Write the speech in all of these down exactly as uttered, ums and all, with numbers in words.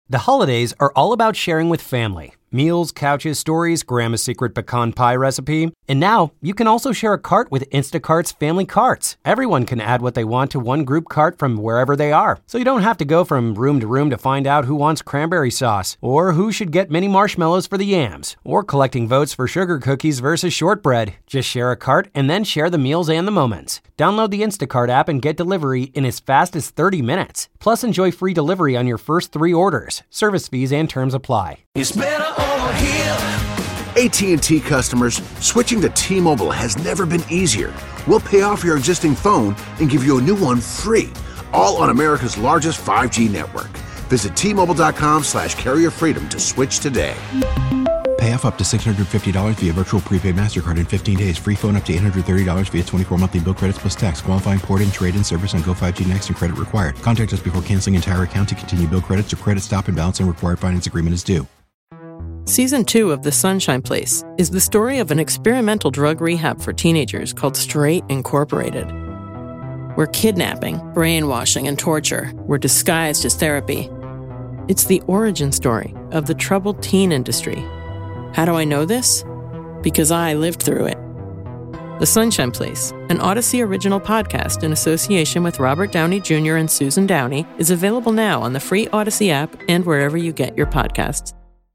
The holidays are all about sharing with family. Meals, couches, stories, Grandma's secret pecan pie recipe. And now, you can also share a cart with Instacart's Family Carts. Everyone can add what they want to one group cart from wherever they are. So you don't have to go from room to room to find out who wants cranberry sauce, or who should get mini marshmallows for the yams, or collecting votes for sugar cookies versus shortbread. Just share a cart and then share the meals and the moments. Download the Instacart app and get delivery in as fast as thirty minutes. Plus, enjoy free delivery on your first three orders. Service fees and terms apply. It's better over here. A T and T customers, switching to T-Mobile has never been easier. We'll pay off your existing phone and give you a new one free, all on America's largest five G network. Visit T-Mobile.com slash carrier freedom to switch today. Pay off up to six hundred fifty dollars via virtual prepaid MasterCard in fifteen days. Free phone up to eight hundred thirty dollars via twenty-four monthly bill credits plus tax. Qualifying port-in, trade-in service on Go five G Next and credit required. Contact us before canceling entire account to continue bill credits or credit stop and balance and required finance agreement is due. Season two of The Sunshine Place is the story of an experimental drug rehab for teenagers called Straight Incorporated, where kidnapping, brainwashing, and torture were disguised as therapy. It's the origin story of the troubled teen industry. How do I know this? Because I lived through it. The Sunshine Place, an Odyssey original podcast in association with Robert Downey Junior and Susan Downey, is available now on the free Odyssey app and wherever you get your podcasts.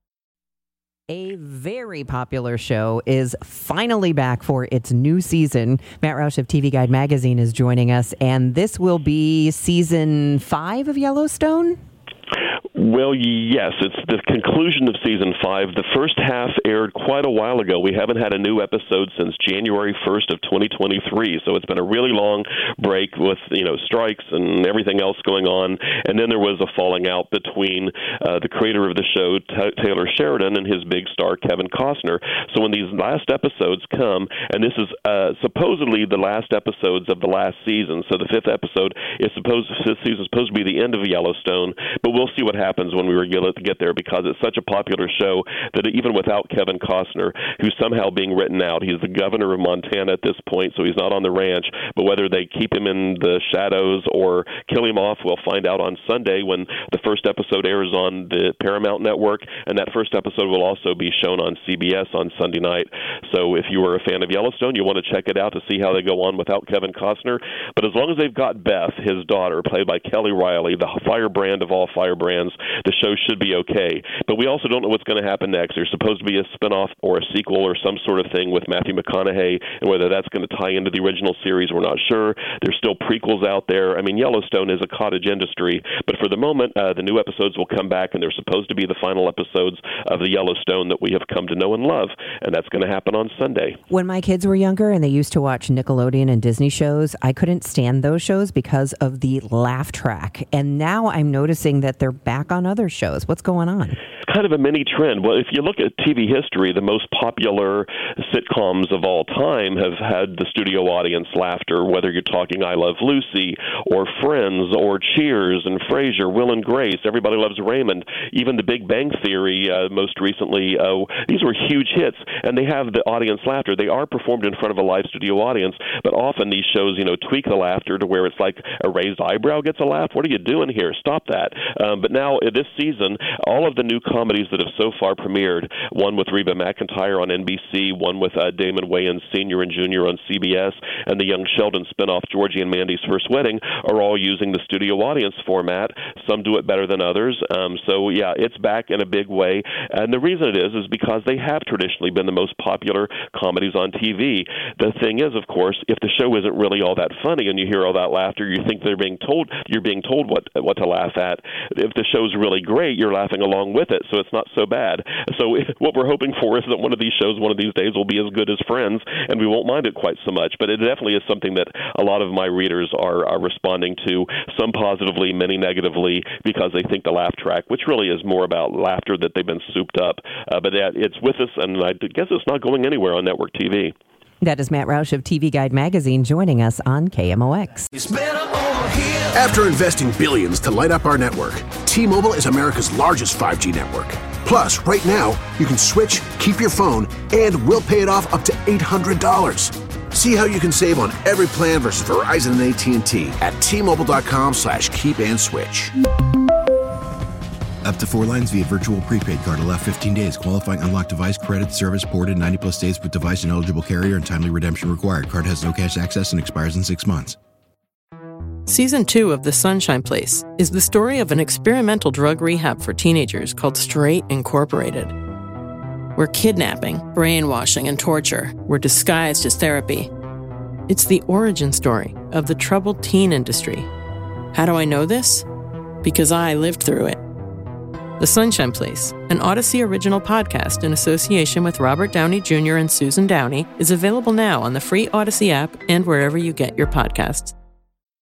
A very popular show is finally back for its new season. Matt Roush of T V Guide Magazine is joining us, and this will be season five of Yellowstone? Well, yes, it's the conclusion of season five. The first half aired quite a while ago. We haven't had a new episode since January first of twenty twenty-three, so it's been a really long break with, you know, strikes and everything else going on. And then there was a falling out between uh, the creator of the show, T- Taylor Sheridan, and his big star, Kevin Costner. So when these last episodes come, and this is uh, supposedly the last episodes of the last season, so the fifth episode is supposed, fifth season is supposed to be the end of Yellowstone, but we'll see what happens when we regulate to get there, because it's such a popular show that even without Kevin Costner, who's somehow being written out, he's the governor of Montana at this point, so he's not on the ranch, but whether they keep him in the shadows or kill him off, we'll find out on Sunday when the first episode airs on the Paramount Network, and that first episode will also be shown on C B S on Sunday night. So if you were a fan of Yellowstone, you want to check it out to see how they go on without Kevin Costner. But as long as they've got Beth, his daughter, played by Kelly Riley, the firebrand of all firebrands, the show should be okay. But we also don't know what's going to happen next. There's supposed to be a spinoff or a sequel or some sort of thing with Matthew McConaughey, and whether that's going to tie into the original series, we're not sure. There's still prequels out there. I mean, Yellowstone is a cottage industry, but for the moment, uh, the new episodes will come back, and they're supposed to be the final episodes of the Yellowstone that we have come to know and love, and that's going to happen on Sunday. When my kids were younger and they used to watch Nickelodeon and Disney shows, I couldn't stand those shows because of the laugh track, and now I'm noticing that they're back on other shows. What's going on? It's kind of a mini trend. Well, if you look at T V history, the most popular sitcoms of all time have had the studio audience laughter, whether you're talking I Love Lucy or Friends or Cheers and Frasier, Will and Grace, Everybody Loves Raymond, even The Big Bang Theory uh, most recently. Uh, these were huge hits, and they have the audience laughter. They are performed in front of a live studio audience, but often these shows, you know, tweak the laughter to where it's like a raised eyebrow gets a laugh. What are you doing here? Stop that. Um, but now, uh, this season, all of the new comedies that have so far premiered, one with Reba McEntire on N B C, one with uh, Damon Wayans Senior and Junior on C B S, and the Young Sheldon spinoff, Georgie and Mandy's First Wedding, are all using the studio audience format. Some do it better than others. Um, so, yeah, it's back in a big way. And the reason it is is because they have traditionally been the most popular comedies on T V. The thing is, of course, if the show isn't really all that funny and you hear all that laughter, you think they're being told you're being told what what to laugh at. If the show's really great, you're laughing along with it, so it's not so bad. So what we're hoping for is that one of these shows one of these days will be as good as Friends, and we won't mind it quite so much. But it definitely is something that a lot of my readers are, are responding to, some positively, many negatively, because they think the laugh track, which really is more about laughter that they've been souped up, uh, but that it's with us, and I guess it's not going anywhere on network T V. That is Matt Roush of T V Guide Magazine joining us on K M O X. It's better over here. After investing billions to light up our network, T-Mobile is America's largest five G network. Plus, right now, you can switch, keep your phone, and we'll pay it off up to eight hundred dollars. See how you can save on every plan versus Verizon and A T and T at T-Mobile.com slash keep and switch. Up to four lines via virtual prepaid card. Allow fifteen days. Qualifying unlocked device credit service ported ninety plus days with device and eligible carrier and timely redemption required. Card has no cash access and expires in six months. Season two of The Sunshine Place is the story of an experimental drug rehab for teenagers called Straight Incorporated, where kidnapping, brainwashing, and torture were disguised as therapy. It's the origin story of the troubled teen industry. How do I know this? Because I lived through it. The Sunshine Place, an Odyssey original podcast in association with Robert Downey Junior and Susan Downey, is available now on the free Odyssey app and wherever you get your podcasts.